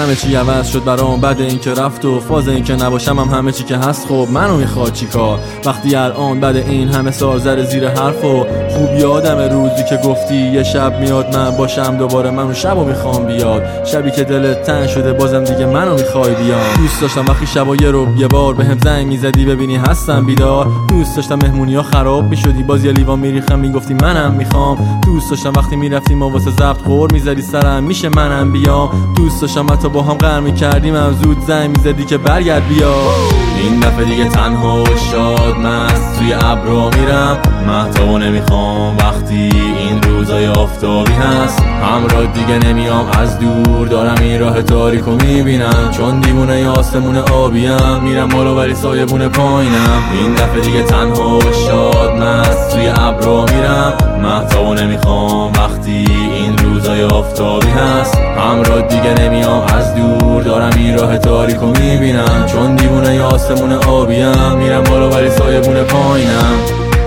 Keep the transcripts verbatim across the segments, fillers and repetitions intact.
همه چی عوض شد برام بعد این که رفت و فاز این که نباشم هم همه چی که هست. خب منو میخواد چی کار وقتی الان بعد این همه سال زر زیر حرف و خوب یادم روزی که گفتی یه شب میاد من باشم دوباره، منو شبو میخوام بیاد، شبی که دلت تنگ شده بازم دیگه منو میخوای بیاد. دوست داشتم وقتی شبا یه رو یه بار بهم زنگ میزدی ببینی هستم بیدار، دوست داشتم مهمونی‌ها خراب میشدی باز یه لیوان میریخم میگفتی منم میخوام، دوست داشتم وقتی میرفتیم و واسه ضبط قور میزدی سرم میشه منم بیام، دوست داشتم حتی با هم قهر میکردیم هم زود زنگ میزدی که برگرد بیا. این دفعه دیگه تنها و شاد مست توی ابرا میرم، مهتابو نمیخوام وقتی این روزای آفتابی هست، همراه دیگه نمیام از دور دارم این راه تاریکو میبینم، چون دیوونه آسمون آبیم میرم بالا ولی سایبون پایینم. این دفعه دیگه تنها و شاد مست توی ابرا میرم، مهتابو نمیخوام وقتی این روزای آفتابی هست، همراه دیگه نمیام از دور دارم این راه تاریکو میبینم، چون دیوونه آسمون آبیم میرم بالا ولی سایبون پایینم.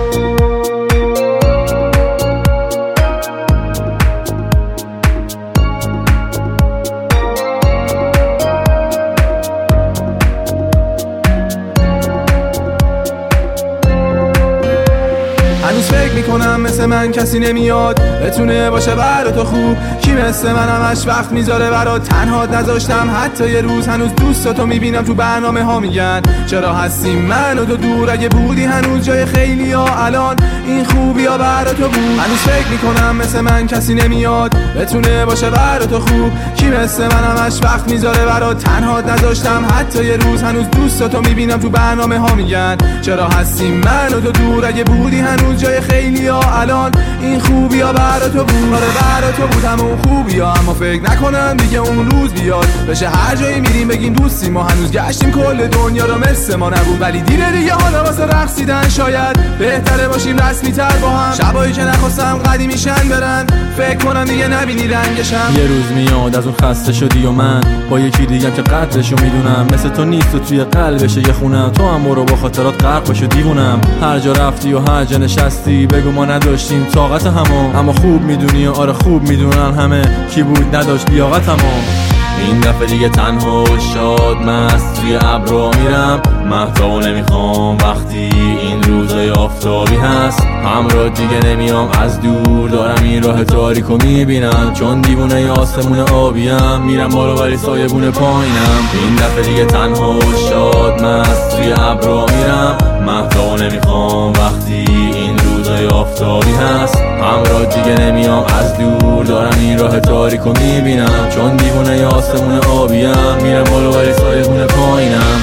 هنوز فکر میکنم مثل من کسی نمیاد بتونه باشه برا تو خوب، کی مثل من همش وقت میذاره برات تنها نذاشتم حتی یه روز، هنوز دوستاتو میبینم تو برنامه ها میگن چرا هستیم من و تو دور، اگه بودی هنوز جای خیلی ها الان این خوبی ها برا تو بود. هنوز فکر میکنم مثل من کسی نمیاد بتونه باشه برا تو خوب، کی مثل من همش وقت میذاره برات تنها نذاشتم حتی یه روز، هنوز دوستاتو میبینم تو برنامه ها میگن چرا هستیم من و تو دور، اگه بودی هنوز جای خیلی ها الان این خوبی ها برا تو بود. آره برا تو بود همه اون خوبی ها، اما فکر نکنم دیگه اون روز بیاد بشه هر جایی میریم بگیم دوستی، ما هنوز گشتیم کل دنیا رو مثل ما نبود، ولی دیره دیگه حالا واسه رقصیدن شاید بهتره باشیم رسمی تر با هم، شبایی که نخواستم قدیمیشن برن فکر کنم دیگه نبینی رنگشم. یه روز میاد از اون خسته شدی و من با یکی دیگم که قدرشو میدونم مثل تو نیست و توی قلبشه یه خونم، تو هم برو با خاطرات غرق بشو دیوونم، هر جا رفتی و هر جا نشستی بگو ما نداشتیم طاقت همو، اما خوب میدونی و آره خوب میدونن همه کی بود نداشت لیاقت همو. این دفعه دیگه تنها و شاد مست توی ابرا میرم، مهتابو نمیخوام وقتی این روزای آفتابی هست، همراه دیگه نمیام از دور دارم این راه تاریکو میبینم، چون دیوونه آسمون آبیم میرم بالا ولی سایبون پایینم. این دفعه دیگه تنها و شاد مست توی ابرا میرم، مهتابو نمیخوام وقتی این روزای آفتابی هست، همراه دیگه نمیام از دور دارم این راه تاریکو میبینم، چون دیوونه آسمون آبیم میرم بالا ولی سایبون پایینم.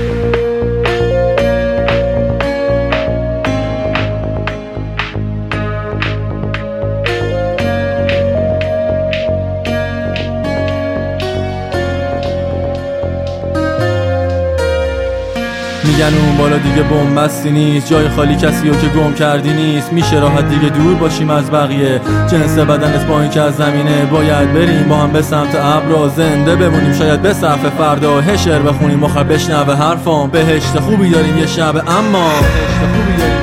میگن اون بالا دیگه بنبستی نیست، جای خالی کسی رو که گم کردی نیست، میشه راحت دیگه دور باشیم از بقیه، جنس بدنت با این که از زمینه، باید بریم با هم به سمت ابرا زنده بمونیم شاید به صرف فردا، هشر بخونیم آخر بشنوه حرفام، بهشت خوبی داریم یه شب اما بهشت خوبی داریم